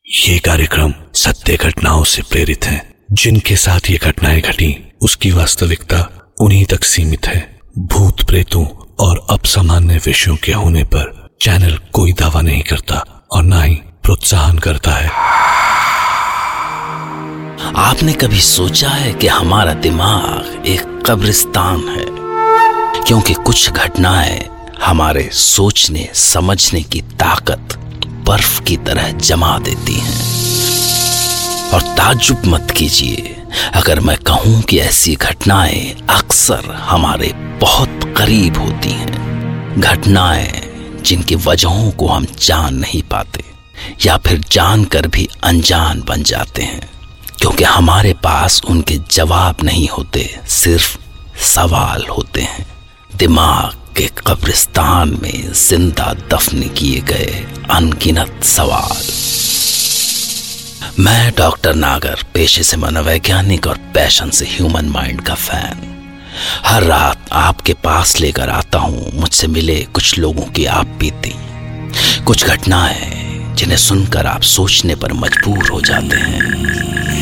ये कार्यक्रम सत्य घटनाओं से प्रेरित है। जिनके साथ ये घटनाएं घटी उसकी वास्तविकता उन्हीं तक सीमित है। भूत प्रेतों और असामान्य विषयों के होने पर चैनल कोई दावा नहीं करता और ना ही प्रोत्साहन करता है। आपने कभी सोचा है कि हमारा दिमाग एक कब्रिस्तान है? क्योंकि कुछ घटनाएं हमारे सोचने समझने की ताकत बर्फ की तरह जमा देती हैं। और ताज्जुब मत कीजिए अगर मैं कहूं कि ऐसी घटनाएं अक्सर हमारे बहुत करीब होती हैं। घटनाएं जिनकी वजहों को हम जान नहीं पाते या फिर जानकर भी अनजान बन जाते हैं, क्योंकि हमारे पास उनके जवाब नहीं होते, सिर्फ सवाल होते हैं। दिमाग के कब्रिस्तान में जिंदा दफन किए गए अनगिनत सवाल। मैं डॉक्टर नागर, पेशे से मनोवैज्ञानिक और पैशन से ह्यूमन माइंड का फैन, हर रात आपके पास लेकर आता हूं मुझसे मिले कुछ लोगों की आप बीती, कुछ घटनाएं जिन्हें सुनकर आप सोचने पर मजबूर हो जाते हैं।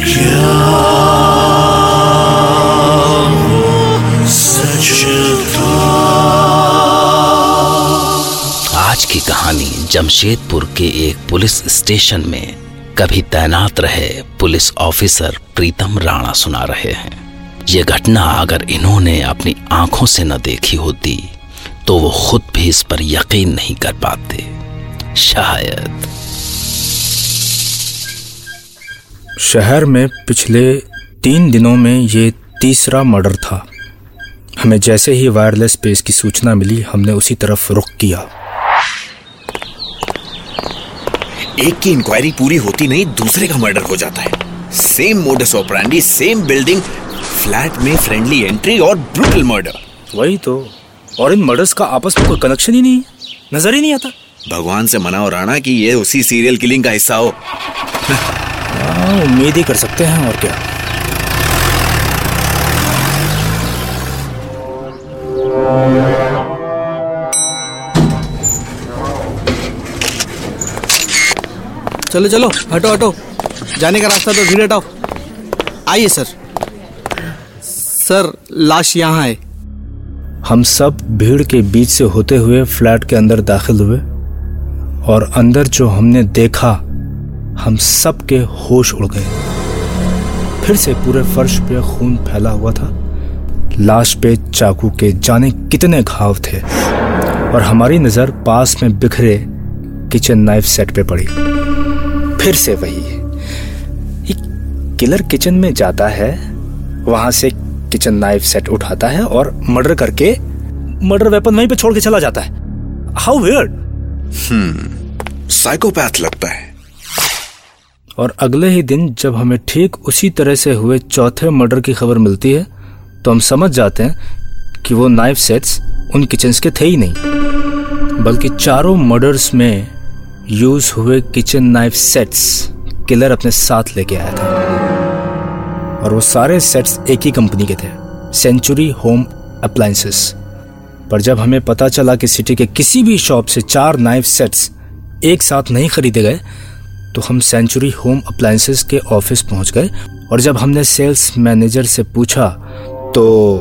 आज की कहानी जमशेदपुर के एक पुलिस स्टेशन में कभी तैनात रहे पुलिस ऑफिसर प्रीतम राणा सुना रहे हैं। ये घटना अगर इन्होंने अपनी आंखों से न देखी होती तो वो खुद भी इस पर यकीन नहीं कर पाते। शायद शहर में पिछले 3 दिनों में ये तीसरा मर्डर था। हमें जैसे ही वायरलेस पेज की सूचना मिली हमने उसी तरफ रुख किया। एक की इंक्वायरी पूरी होती नहीं दूसरे का मर्डर हो जाता है। Same modus operandi, same building, flat में फ्रेंडली एंट्री और ब्रूटल मर्डर। वही तो, और इन मर्डर्स का आपस में कोई कनेक्शन ही नहीं है, नजर ही नहीं आता। भगवान से मनाओ राणा कि ये उसी सीरियल किलिंग का हिस्सा हो। उम्मीद ही कर सकते हैं, और क्या। चलो चलो, हटो हटो, जाने का रास्ता तो भीड़ हटाओ। आइए सर। सर, लाश यहाँ है। हम सब भीड़ के बीच से होते हुए फ्लैट के अंदर दाखिल हुए और अंदर जो हमने देखा हम सब के होश उड़ गए। फिर से पूरे फर्श पे खून फैला हुआ था। लाश पे चाकू के जाने कितने घाव थे और हमारी नजर पास में बिखरे किचन नाइफ सेट पे पड़ी। फिर से वही, किलर किचन में जाता है, वहां से किचन नाइफ सेट उठाता है और मर्डर करके मर्डर वेपन वहीं पे छोड़ के चला जाता है। How weird. साइकोपैथ लगता है। और अगले ही दिन जब हमें ठीक उसी तरह से हुए चौथे मर्डर की खबर मिलती है तो हम समझ जाते हैं कि वो नाइफ सेट्स उन किचन्स के थे ही नहीं, बल्कि चारों मर्डर्स में यूज हुए किचन नाइफ सेट्स किलर अपने साथ लेके आया था। और वो सारे सेट्स एक ही कंपनी के थे, सेंचुरी होम अप्लायंसेस। पर जब हमें पता चला कि सिटी के किसी भी शॉप से 4 नाइफ सेट्स एक साथ नहीं खरीदे गए तो हम सेंचुरी होम अप्लायंसेस के ऑफिस पहुंच गए। और जब हमने सेल्स मैनेजर से पूछा तो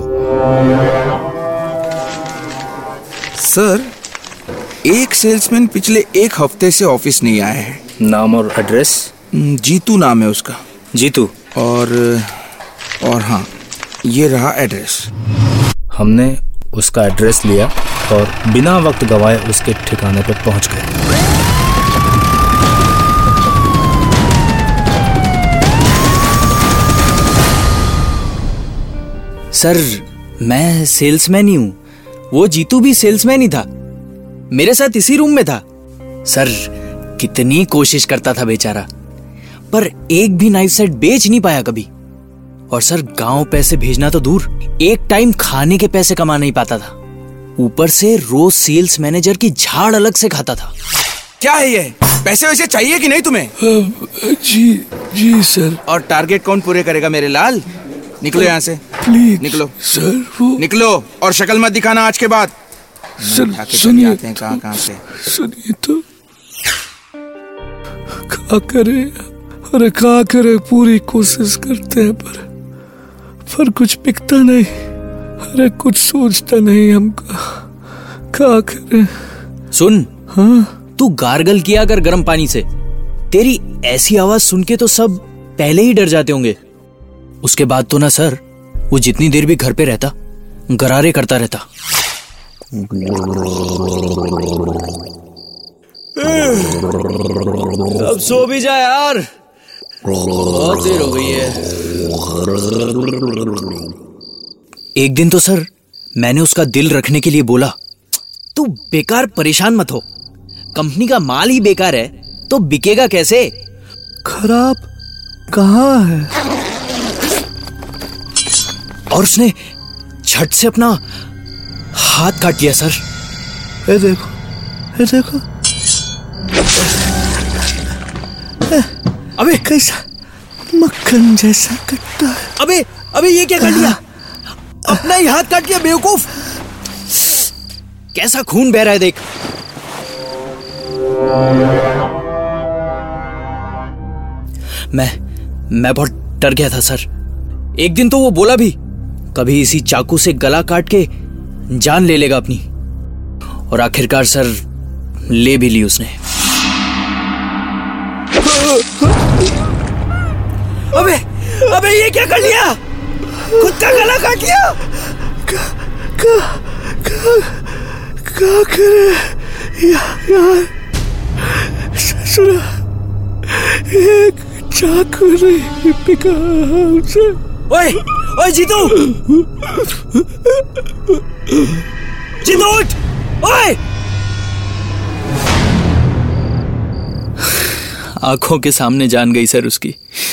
सर, एक सेल्समैन पिछले 1 हफ्ते से ऑफिस नहीं आया है। नाम और एड्रेस? जीतू नाम है उसका। जीतू? और हाँ, ये रहा एड्रेस। हमने उसका एड्रेस लिया और बिना वक्त गवाए उसके ठिकाने पर पहुंच गए। सर, मैं सेल्समैन ही हूँ, वो जीतू भी सेल्समैन ही था, मेरे साथ इसी रूम में था। सर, कितनी कोशिश करता था बेचारा, पर एक भी नाइफ सेट बेच नहीं पाया कभी। और सर, गांव पैसे भेजना तो दूर, एक टाइम खाने के पैसे कमा नहीं पाता था, ऊपर से रोज सेल्स मैनेजर की झाड़ अलग से खाता था। क्या है ये? पैसे वैसे चाहिए कि नहीं तुम्हें? जी सर। और टारगेट कौन पूरे करेगा मेरे लाल? निकलो यहाँ से, प्लीज निकलो सर। निकलो और शक्ल मत दिखाना आज के बाद। सर सुनिए, कहाँ से सुनिए तो। क्या करे, अरे क्या करे, पूरी कोशिश करते हैं पर कुछ बिकता नहीं। अरे कुछ सोचता नहीं हमका, क्या करे। सुन, हाँ तू गार्गल किया कर गर्म पानी से। तेरी ऐसी आवाज सुन के तो सब पहले ही डर जाते होंगे। उसके बाद तो ना सर, वो जितनी देर भी घर पे रहता गरारे करता रहता। अब सो भी जा यार, बहुत देर हो गई है। एक दिन तो सर मैंने उसका दिल रखने के लिए बोला, तू बेकार परेशान मत हो, कंपनी का माल ही बेकार है तो बिकेगा कैसे। खराब कहाँ है? और उसने झट से अपना हाथ काट लिया सर। ये देखो, ये देखो, अबे कैसा मक्खन जैसा कटता है। अबे ये क्या कर लिया? अपना ही हाथ काट लिया बेवकूफ। कैसा खून बह रहा है देख। मैं बहुत डर गया था सर। एक दिन तो वो बोला भी कभी इसी चाकू से गला काट के जान ले लेगा अपनी, और आखिरकार सर ले भी ली उसने। अबे ये क्या कर लिया? खुद का गला काट लिया। क्या करे यार, सुना, एक चाकू नहीं बिका हमसे। ओए जीतू उठ, ओए। आंखों के सामने जान गई सर उसकी।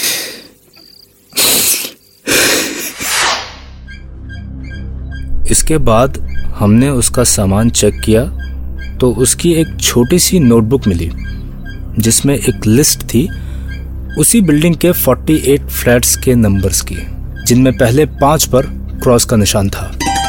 इसके बाद हमने उसका सामान चेक किया तो उसकी एक छोटी सी नोटबुक मिली जिसमें एक लिस्ट थी उसी बिल्डिंग के 48 फ्लैट्स के नंबर्स की, जिनमें पहले 5 पर क्रॉस का निशान था।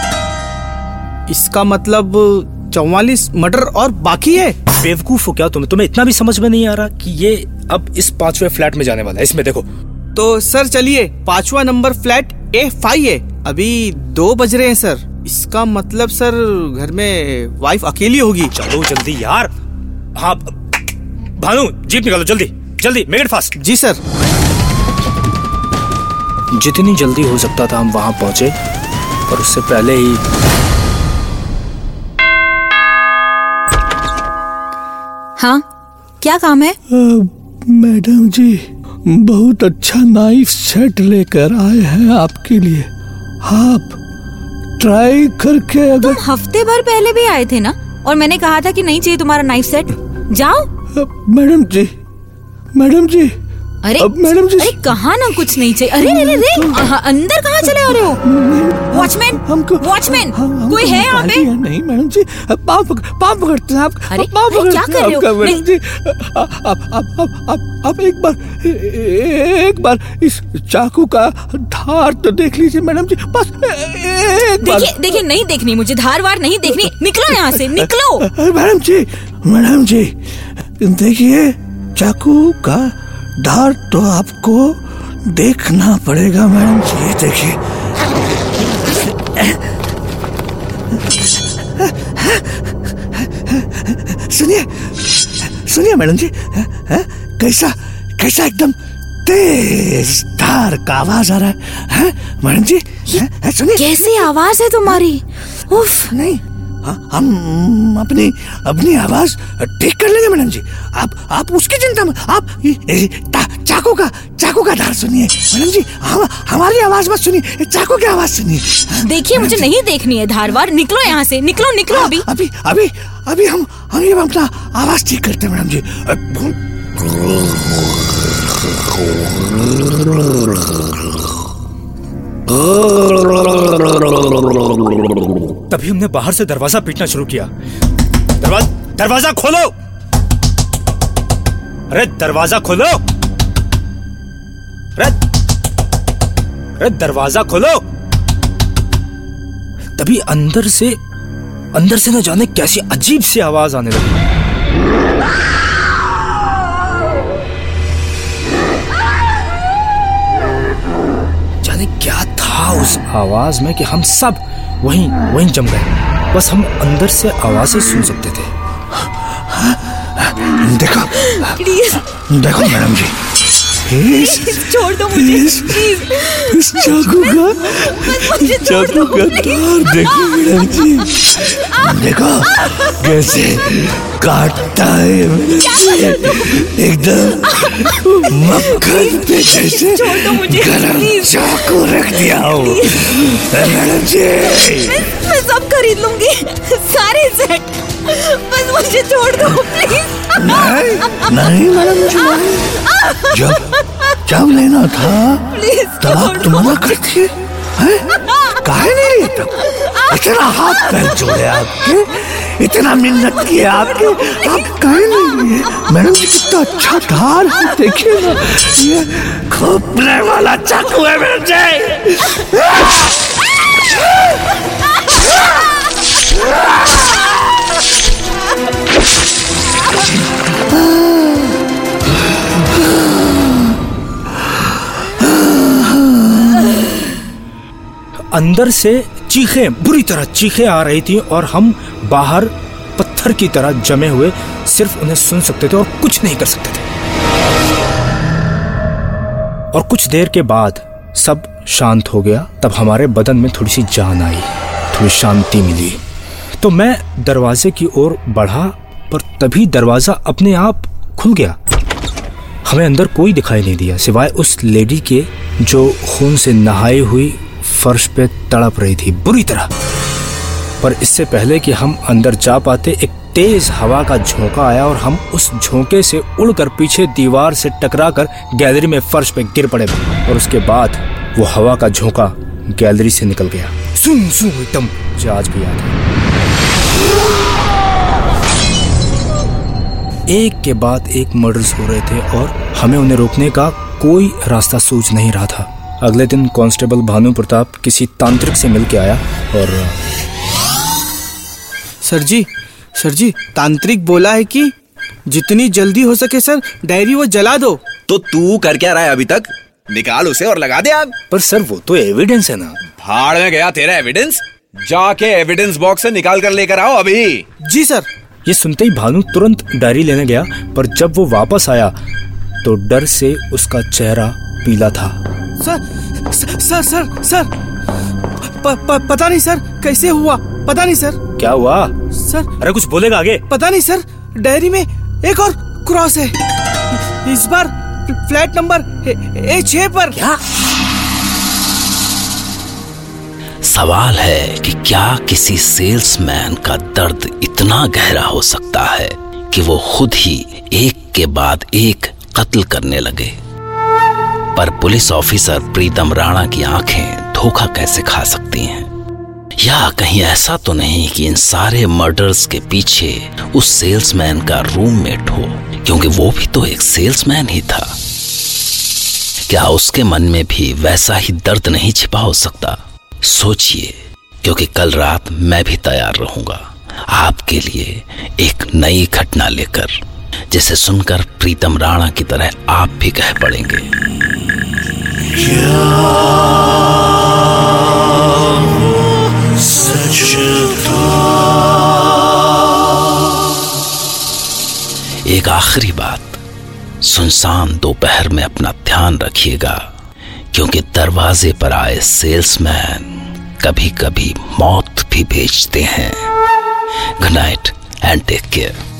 इसका मतलब 44 मर्डर और बाकी है। बेवकूफ हो क्या तुम्हें इतना भी समझ में नहीं आ रहा कि ये अब इस 5वें फ्लैट में जाने वाला है। इसमें देखो तो सर चलिए, 5वां नंबर फ्लैट A5 है। अभी 2 बज रहे हैं सर। इसका मतलब सर घर में वाइफ अकेली होगी। चलो जल्दी यार। हाँ भानु, जीप निकालो जल्दी, मेक इट फास्ट। जी सर। जितनी जल्दी हो सकता था हम वहां पहुंचे, पर उससे पहले ही हाँ, क्या काम है? मैडम जी बहुत अच्छा नाइफ सेट लेकर आए हैं आपके लिए, आप ट्राई करके। अगर तुम हफ्ते भर पहले भी आए थे ना, और मैंने कहा था कि नहीं चाहिए तुम्हारा नाइफ सेट। जाओ। मैडम जी अरे मैडम जी, अरे कहा ना कुछ नहीं चाहिए। अरे अंदर कहाँ चले आ रहे हो? वॉचमैन कोई है यहाँ पे? नहीं मैडम जी, पाँव पकड़ते हैं आप। अरे क्या कर रहे हो? मैडम जी आप एक बार इस चाकू का धार तो देख लीजिए मैडम जी, बस एक बार। देखिए नहीं देखनी मुझे, धार वार नहीं देखनी। निकलो यहाँ से, निकलो। मैडम जी देखिए, चाकू का धार तो आपको देखना पड़ेगा मैडम जी। ये देखिए, सुनिए मैडम जी, कैसा एकदम तेज धार का आवाज आ रहा है मैडम जी। सुनिए, कैसी आवाज है तुम्हारी? उफ। नहीं, हम अपनी आवाज ठीक कर लेंगे मैडम जी। आप उसकी चिंता मत, आप चाकू का धार सुनिए मैडम जी। हमारी आवाज मत सुनिए, चाकू की आवाज सुनिए। देखिए मुझे नहीं देखनी है धारवार। निकलो यहाँ से, निकलो अभी हम अपना आवाज ठीक करते हैं मैडम जी। तभी हमने बाहर से दरवाजा पीटना शुरू किया। दरवाजा खोलो! अरे दरवाजा खोलो! अरे दरवाजा खोलो! तभी अंदर से न जाने कैसी अजीब सी आवाज आने लगी। उस आवाज में कि हम सब वहीं जम गए। बस हम अंदर से आवाजें सुन सकते थे। देखो मैडम जी, छोड़ दो मुझे, प्लीज। इस चाकू का धार देखो मैडम जी, देखो कैसे काटता है एकदम मक्खन पे जैसे गरम चाकू रख दिया हो मैडम जी। मैं सब खरीद लूंगी, सारे सेट, बस मुझे छोड़ दो प्लीज। नहीं मैडम जी, जब लेना था तब आप तो मना करती है, काहे नहीं लिए तब? इतना हाथ पैर जोड़े आपके, इतना मिन्नत किए आपके, आप काहे नहीं लिए? मैडम जी कितना अच्छा धार है, देखिए ना, ये खोपने वाला चाकू है मैडम जी। अंदर से चीखें, बुरी तरह चीखें आ रही थी और हम बाहर पत्थर की तरह जमे हुए सिर्फ उन्हें सुन सकते थे और कुछ नहीं कर सकते थे। और कुछ देर के बाद सब शांत हो गया। तब हमारे बदन में थोड़ी सी जान आई, थोड़ी शांति मिली। तो मैं दरवाजे की ओर बढ़ा, पर तभी दरवाजा अपने आप खुल गया। हमें अंदर कोई दिखाई नहीं दिया सिवाय उस लेडी के जो खून से नहाई हुई फर्श पे तड़प रही थी बुरी तरह। पर इससे पहले कि हम अंदर जा पाते, एक तेज हवा का झोंका आया और हम उस झोंके से उड़कर पीछे दीवार से टकराकर गैलरी में फर्श पे गिर पड़े। और उसके बाद वो हवा का झोंका गैलरी से निकल गया, सुन सुन एकदम, मुझे आज भी याद है। एक के बाद एक मर्डर्स हो रहे थे और हमें उन्हें रोकने का कोई रास्ता सूझ नहीं रहा था। अगले दिन कांस्टेबल भानु प्रताप किसी तांत्रिक से मिल के आया और सर जी तांत्रिक बोला है कि जितनी जल्दी हो सके सर डायरी वो जला दो। तो तू कर क्या रहा है अभी तक? निकाल उसे और लगा दे आग। पर सर वो तो एविडेंस है ना। भाड़ में गया तेरा एविडेंस, जाके एविडेंस बॉक्स से निकाल कर लेकर आओ अभी। जी सर। ये सुनते ही भानु तुरंत डायरी लेने गया, पर जब वो वापस आया तो डर से उसका चेहरा पीला था। सर पता नहीं सर कैसे हुआ, पता नहीं सर। क्या हुआ सर? अरे कुछ बोलेगा आगे? पता नहीं सर, डायरी में एक और क्रॉस है, इस बार फ्लैट नंबर A6 पर। क्या? सवाल है कि क्या किसी सेल्समैन का दर्द इतना गहरा हो सकता है कि वो खुद ही एक के बाद एक कत्ल करने लगे। पर पुलिस ऑफिसर प्रीतम राणा की आंखें धोखा कैसे खा सकती हैं? या कहीं ऐसा तो नहीं कि इन सारे मर्डर्स के पीछे उस सेल्समैन का रूममेट हो, क्योंकि वो भी तो एक सेल्समैन ही था। क्या उसके मन में भी वैसा ही दर्द नहीं छिपा हो सकता? सोचिए, क्योंकि कल रात मैं भी तैयार रहूंगा आपके लिए एक नई घटना लेकर, जिसे सुनकर प्रीतम राणा की तरह आप भी कह पड़ेंगे, क्या सच था? एक आखिरी बात, सुनसान दोपहर में अपना ध्यान रखिएगा, क्योंकि दरवाजे पर आए सेल्समैन कभी कभी मौत भी बेचते हैं। Good night and take care.